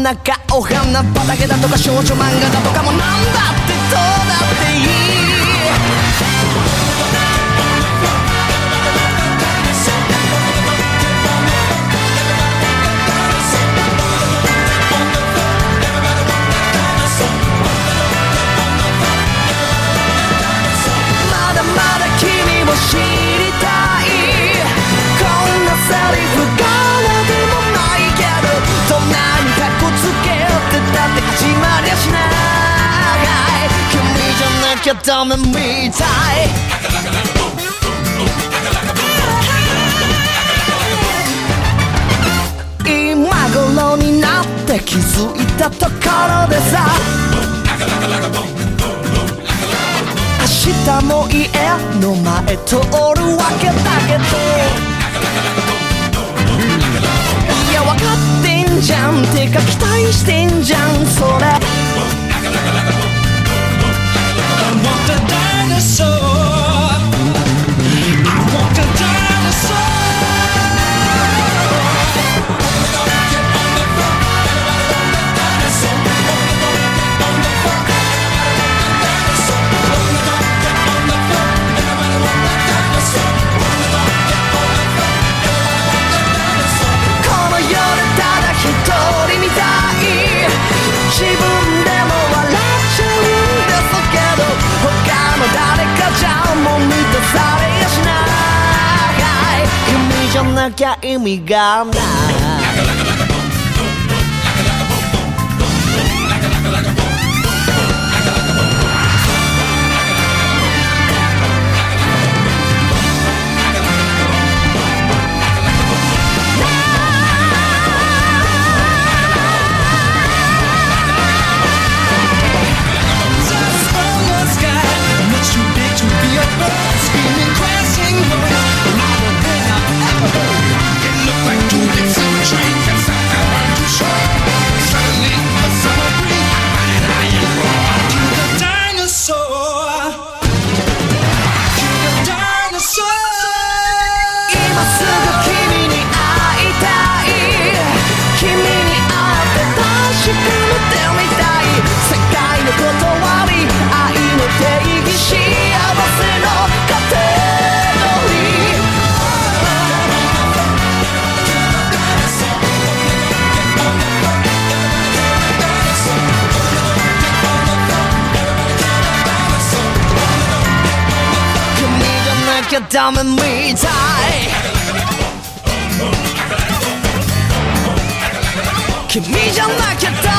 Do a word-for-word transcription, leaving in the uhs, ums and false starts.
中お花畑だとか少女漫画だとかもなんだってどうだっていい。まだまだ君を知りたい。こんなセリフからでもないけど、どんなにかっこつけてたって始まりゃしない。君じゃなきゃダメみたい。今頃になって気づいたところでさ、明日も家の前通るわけだけど、いや分かってんじゃんてか期待してんじゃんそれ。 I want a dinosaur, I want a dinosaur.君じゃなきゃ意味がない。ダメみたい。君じゃなきゃダメ